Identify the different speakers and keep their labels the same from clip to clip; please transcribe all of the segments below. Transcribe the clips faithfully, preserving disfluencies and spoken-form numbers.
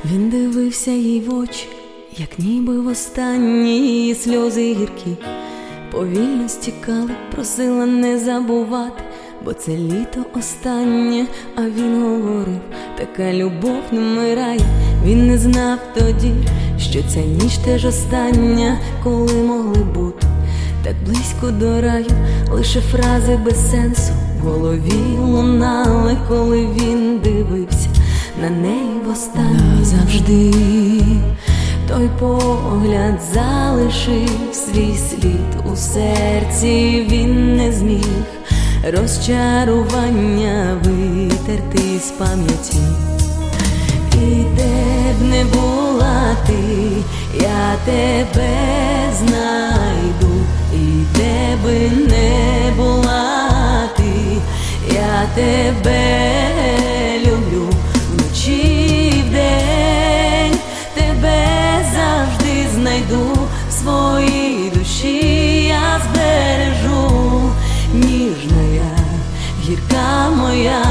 Speaker 1: Він дивився їй в очі, як ніби востаннє, її сльози гіркі повільно стікали, просила не забувати, бо це літо останнє. А він говорив, така любов не вмирає. Він не знав тоді, що ця ніч теж остання, коли могли бути так близько до раю. Лише фрази без сенсу в голові лунали, коли він дивився на неї востаннє. Завжди той погляд залишив свій слід у серці. Він не зміг розчарування витерти з пам'яті. І де б не була ти, я тебе знайду. І де би не була ти, я тебе люблю. Вночі вдень тебе завжди знайду, в своїй душі я збережу. Ніжна я, гірка моя,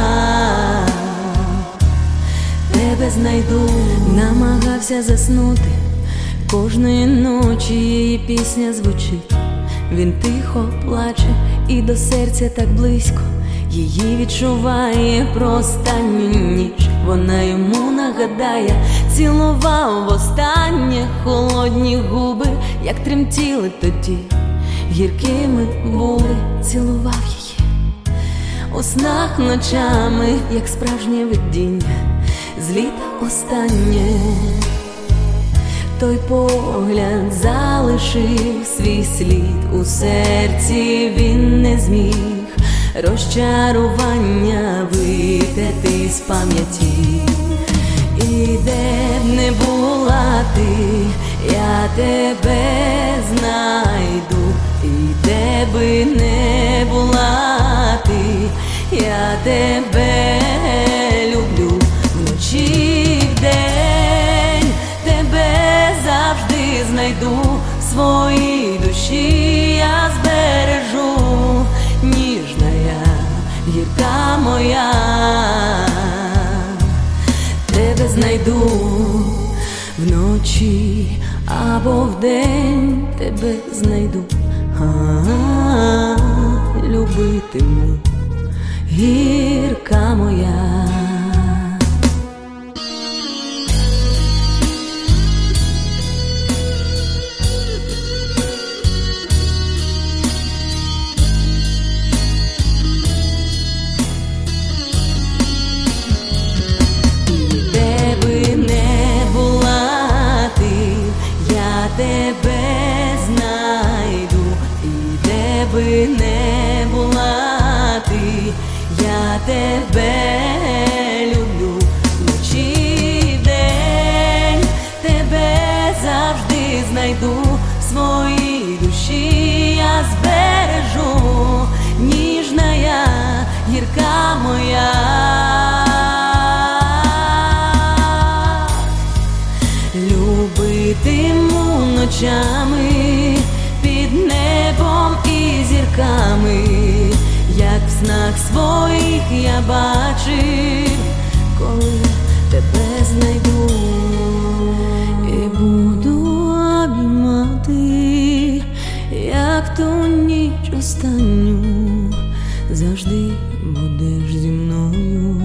Speaker 1: тебе знайду. Намагався заснути, кожної ночі її пісня звучить. Він тихо плаче і до серця так близько, її відчуває про останню ніч. Вона йому нагадає, цілував востаннє холодні губи, як тремтіли тоді, гіркими були, цілував її у снах ночами, як справжнє видіння з літа останнє. Той погляд залишив свій слід у серці. Він не зміг розчарування витерти з пам'яті. І де б не була ти, я тебе знайду. І де би не була ти, я тебе люблю. Вночі вдень тебе завжди знайду, в своїй душі я збережу. Ніжна я, гірка моя, тебе знайду. Вночі або вдень тебе знайду. А-а-а, любитиму, гірка моя. Тебе знайду, і де би не була ти, я тебе люблю. Вночі вдень тебе завжди знайду, в своїй душі я збережу. Ніжна я, гірка моя, любитиму ночами під небом і зірками, як в снах своїх я бачив, коли тебе знайду. І буду обіймати, як ту ніч останню, завжди будеш зі мною.